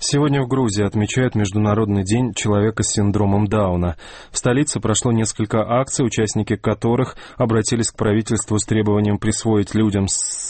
Сегодня в Грузии отмечают Международный день человека с синдромом Дауна. В столице прошло несколько акций, участники которых обратились к правительству с требованием присвоить людям с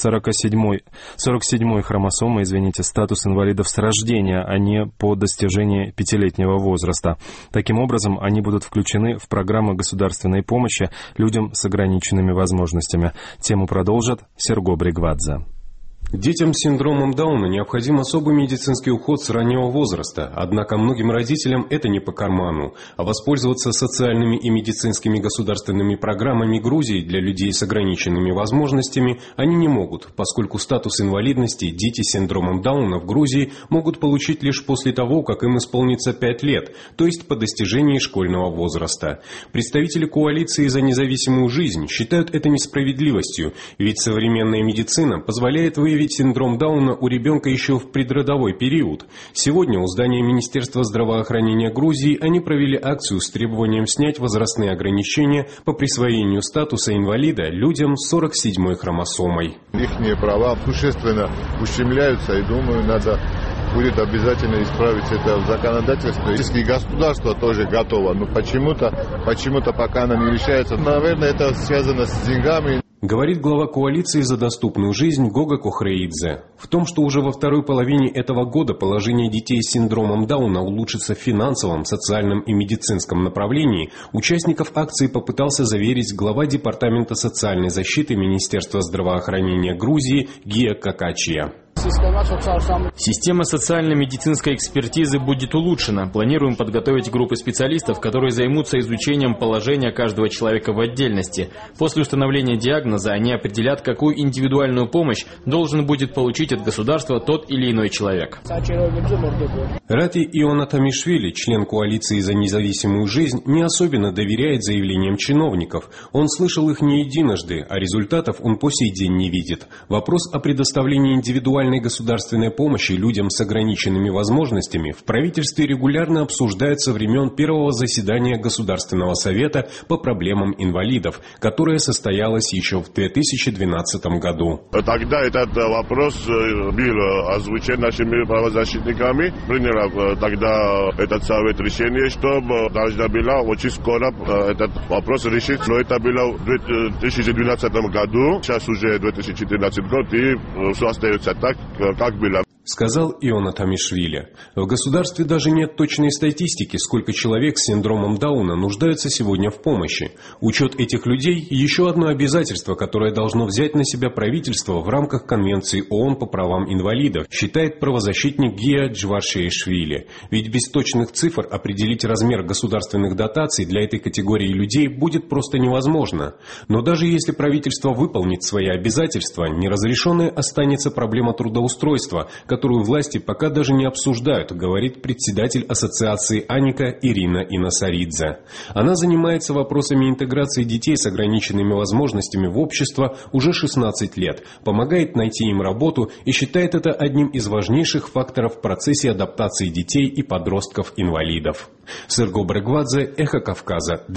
47-й хромосомой, статус инвалидов с рождения, а не по достижении 5-летнего возраста. Таким образом, они будут включены в программы государственной помощи людям с ограниченными возможностями. Тему продолжит Серго Бригвадзе. Детям с синдромом Дауна необходим особый медицинский уход с раннего возраста, однако многим родителям это не по карману, а воспользоваться социальными и медицинскими государственными программами Грузии для людей с ограниченными возможностями они не могут, поскольку статус инвалидности дети с синдромом Дауна в Грузии могут получить лишь после того, как им исполнится 5 лет, то есть по достижении школьного возраста. Представители коалиции за независимую жизнь считают это несправедливостью, ведь современная медицина позволяет выявить синдром Дауна у ребенка еще в предродовой период. Сегодня у здания Министерства здравоохранения Грузии они провели акцию с требованием снять возрастные ограничения по присвоению статуса инвалида людям с 47-й хромосомой. Их права существенно ущемляются, и думаю, надо будет обязательно исправить это в законодательстве. И государство тоже готово, но почему-то пока оно не решается. Наверное, это связано с деньгами. Говорит глава коалиции за доступную жизнь Гога Кохреидзе. В том, что уже во второй половине этого года положение детей с синдромом Дауна улучшится в финансовом, социальном и медицинском направлении, участников акции попытался заверить глава Департамента социальной защиты Министерства здравоохранения Грузии Гия Какачия. Система социально-медицинской экспертизы будет улучшена. Планируем подготовить группы специалистов, которые займутся изучением положения каждого человека в отдельности. После установления диагноза они определят, какую индивидуальную помощь должен будет получить от государства тот или иной человек. Рати Ионатамишвили, член коалиции за независимую жизнь, не особенно доверяет заявлениям чиновников. Он слышал их не единожды, а результатов он по сей день не видит. Вопрос о предоставлении индивидуальной государственной помощи людям с ограниченными возможностями в правительстве регулярно обсуждают со времен первого заседания Государственного совета по проблемам инвалидов, которое состоялось еще в 2012 году. Тогда этот вопрос был озвучен нашими правозащитниками. Принял тогда этот совет решение, что должна была очень скоро этот вопрос решить. Но это было в 2012 году, сейчас уже 2014 год, и все остается так, как было. Сказал Ионатамишвили. В государстве даже нет точной статистики, сколько человек с синдромом Дауна нуждаются сегодня в помощи. Учет этих людей – еще одно обязательство, которое должно взять на себя правительство в рамках Конвенции ООН по правам инвалидов, считает правозащитник Гия Джваршеишвили. Ведь без точных цифр определить размер государственных дотаций для этой категории людей будет просто невозможно. Но даже если правительство выполнит свои обязательства, неразрешенной останется проблема трудоустройства, которую власти пока даже не обсуждают, говорит председатель ассоциации Аника Ирина Инасаридзе. Она занимается вопросами интеграции детей с ограниченными возможностями в общество уже 16 лет, помогает найти им работу и считает это одним из важнейших факторов в процессе адаптации детей и подростков-инвалидов. Серго Бригвадзе, Эхо Кавказа.